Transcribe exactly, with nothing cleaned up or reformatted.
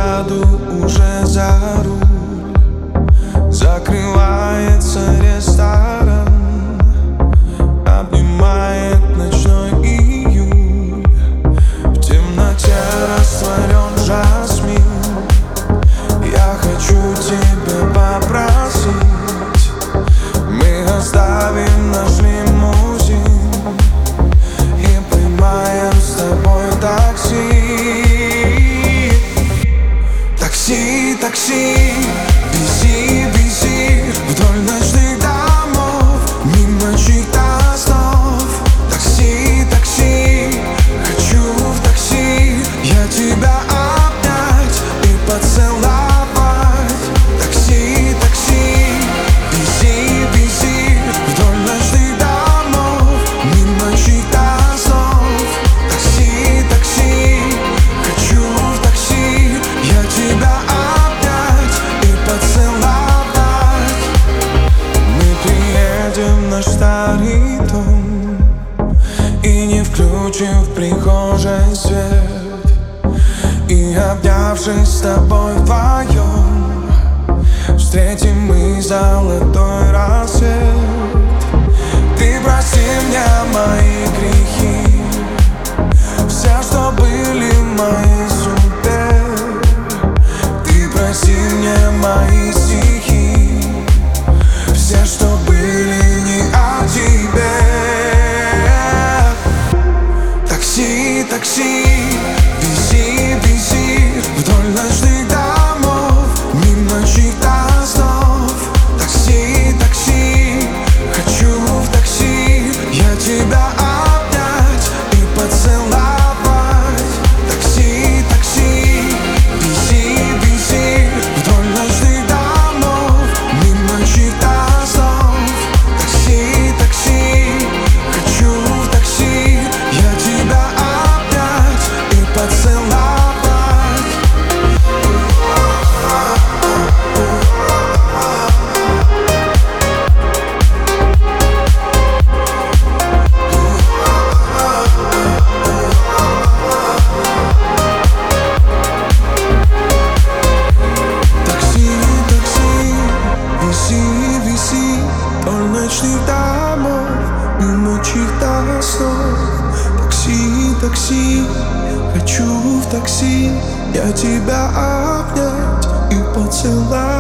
сяду уже за руль. Закрывается ресторан, обнимает ночной июль. В темноте растворен жасмин. Я хочу тебя попросить, мы оставим наш лимузин и поймаем с тобой такси. Такси, такси, вези, вези вдоль ночных домов, мимо чьих-то снов. Такси, такси, хочу в такси я тебя обнять и поцеловать. Такси, такси, вези, вези вдоль ночных домов, мимо чьих-то снов. Такси, такси, хочу в такси я тебя обнять и поцеловать. Мы приедем в наш старый дом и, не включив в прихожей свет, и, обнявшись с тобой вдвоем, встретим мы золотой рассвет. Ты прости мне мои грехи, все, что были в моей судьбе. Ты прости мне мои стихи, все, что были не о тебе. Такси, такси, вези, вези вдоль ночных домов, мимо чьих-то снов. Такси, такси, хочу в такси я тебя обнять и поцеловать. Такси, такси, вези, вези вдоль ночных домов, мимо чьих-то снов. Такси, такси, хочу в такси я тебя обнять и поцеловать. Такси, такси, вези, вези вдоль ночных домов, мимо чьих-то снов. Такси, такси, хочу в такси я тебя обнять и поцеловать.